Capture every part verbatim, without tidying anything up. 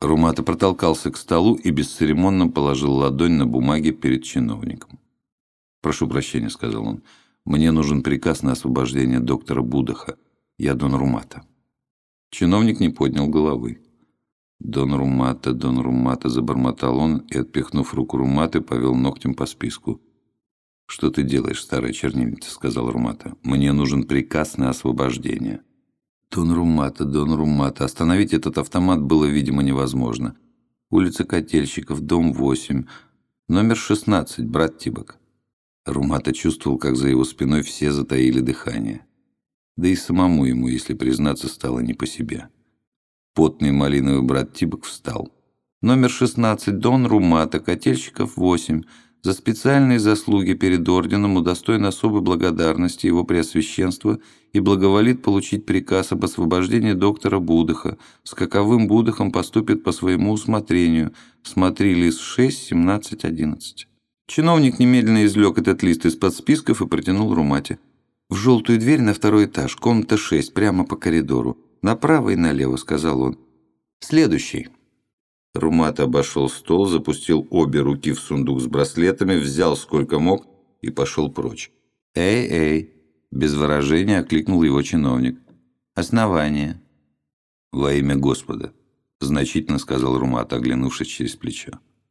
Румата протолкался к столу и бесцеремонно положил ладонь на бумаге перед чиновником. «Прошу прощения», — сказал он. «Мне нужен приказ на освобождение доктора Будаха. Я Дон Румата». Чиновник не поднял головы. «Дон Румата, Дон Румата», — забормотал он и, отпихнув руку Руматы, повел ногтем по списку. «Что ты делаешь, старая чернильница?» — сказал Румата. «Мне нужен приказ на освобождение». «Дон Румата, Дон Румата». Остановить этот автомат было, видимо, невозможно. «Улица Котельщиков, дом восемь, номер шестнадцать, брат Тибок». Румата чувствовал, как за его спиной все затаили дыхание. Да и самому ему, если признаться, стало не по себе. Потный малиновый брат Тибок встал. «Номер шестнадцать, Дон Румата, Котельщиков, восемь. За специальные заслуги перед орденом удостоен особой благодарности его преосвященства и благоволит получить приказ об освобождении доктора Будаха. С каковым Будахом поступит по своему усмотрению. Смотри лист шесть, семнадцать, одиннадцать». Чиновник немедленно извлек этот лист из-под списков и протянул Румате. «В желтую дверь на второй этаж, комната шесть, прямо по коридору. Направо и налево», — сказал он. «Следующий». Румата обошел стол, запустил обе руки в сундук с браслетами, взял сколько мог и пошел прочь. «Эй, эй!» — без выражения окликнул его чиновник. «Основание». «Во имя Господа», — значительно сказал Румата, оглянувшись через плечо.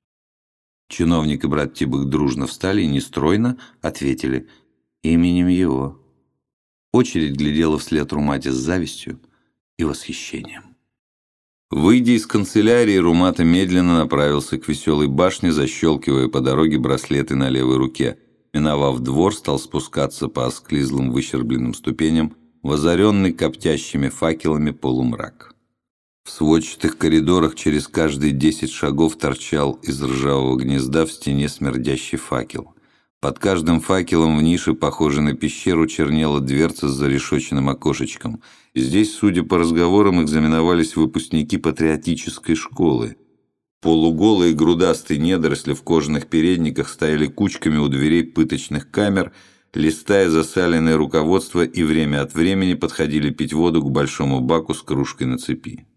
Чиновник и брат Тибок дружно встали и нестройно ответили «именем его». Очередь глядела вслед Румате с завистью и восхищением. Выйдя из канцелярии, Румата медленно направился к Веселой башне, защелкивая по дороге браслеты на левой руке. Миновав двор, стал спускаться по осклизлым выщербленным ступеням в озаренный коптящими факелами полумрак. В сводчатых коридорах через каждые десять шагов торчал из ржавого гнезда в стене смердящий факел. Под каждым факелом в нише, похожей на пещеру, чернела дверца с зарешоченным окошечком. Здесь, судя по разговорам, экзаменовались выпускники патриотической школы. Полуголые грудастые недоросли в кожаных передниках стояли кучками у дверей пыточных камер, листая засаленное руководство, и время от времени подходили пить воду к большому баку с кружкой на цепи.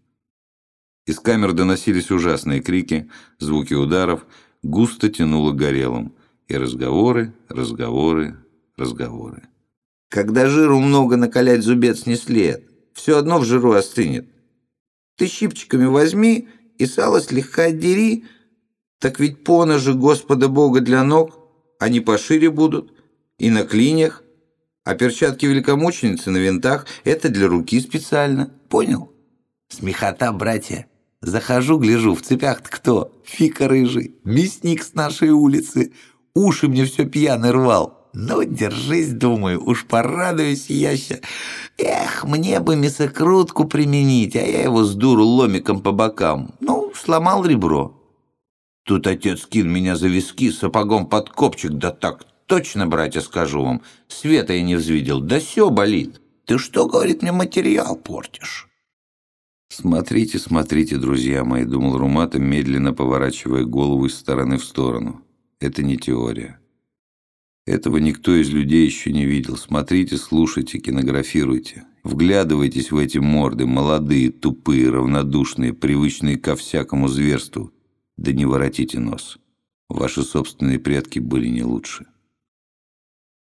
Из камер доносились ужасные крики, звуки ударов, густо тянуло горелым. И разговоры, разговоры, разговоры. «Когда жиру много, накалять зубец не след. Все одно в жиру остынет. Ты щипчиками возьми и сало слегка отдери. Так ведь поножи Господа Бога для ног, они пошире будут, и на клиньях. А перчатки великомученицы на винтах — это для руки специально. Понял? Смехота, братья. Захожу, гляжу, в цепях-то кто? Фика рыжий, мясник с нашей улицы. Уши мне все пьяный рвал. Ну, держись, думаю, уж порадуюсь я ща. Эх, мне бы мясокрутку применить, а я его с дуру ломиком по бокам. Ну, сломал ребро. Тут отец кин меня за виски сапогом под копчик, да так точно, братья, скажу вам, света я не взвидел, да все болит. Ты что, говорит, мне материал портишь? «Смотрите, смотрите, друзья мои», — думал Румата, медленно поворачивая голову из стороны в сторону. «Это не теория. Этого никто из людей еще не видел. Смотрите, слушайте, кинографируйте. Вглядывайтесь в эти морды, молодые, тупые, равнодушные, привычные ко всякому зверству. Да не воротите нос. Ваши собственные предки были не лучше».